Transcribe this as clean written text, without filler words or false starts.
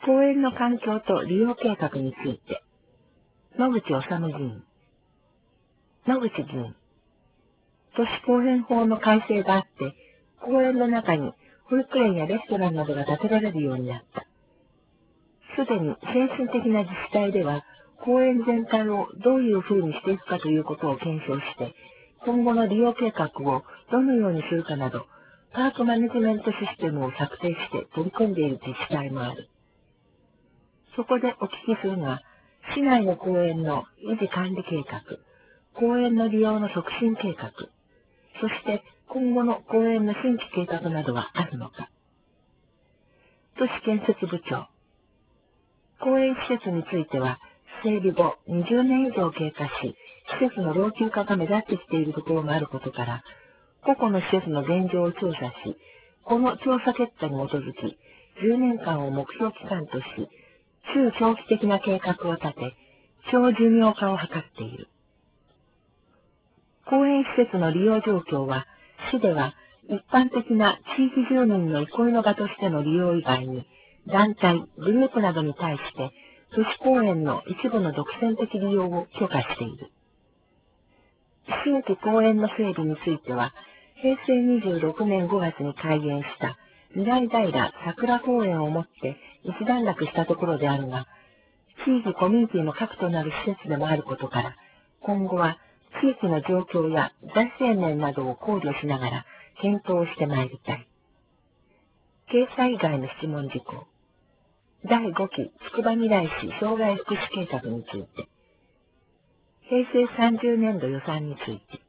公園の環境と利用計画について、野口治議員。野口議員。都市公園法の改正があって、公園の中に保育園やレストランなどが建てられるようになった。すでに先進的な自治体では、公園全体をどういうふうにしていくかということを検証して、今後の利用計画をどのようにするかなど、パークマネジメントシステムを策定して取り組んでいる自治体もある。そこでお聞きするのは、市内の公園の維持管理計画、公園の利用の促進計画、そして今後の公園の新規計画などはあるのか。都市建設部長。公園施設については、整備後20年以上経過し、施設の老朽化が目立ってきているところもあることから、個々の施設の現状を調査し、この調査結果に基づき、10年間を目標期間とし、中長期的な計画を立て、長寿命化を図っている。公園施設の利用状況は、市では一般的な地域住民の憩いの場としての利用以外に、団体、グループなどに対して、都市公園の一部の独占的利用を許可している。新規公園の整備については、平成26年5月に開園した未来平桜公園をもって一段落したところであるが、地域コミュニティの核となる施設でもあることから、今後は地域の状況や財政面などを考慮しながら検討してまいりたい。掲載以外の質問事項。第5期つくば未来市障害福祉計画について。平成30年度予算について。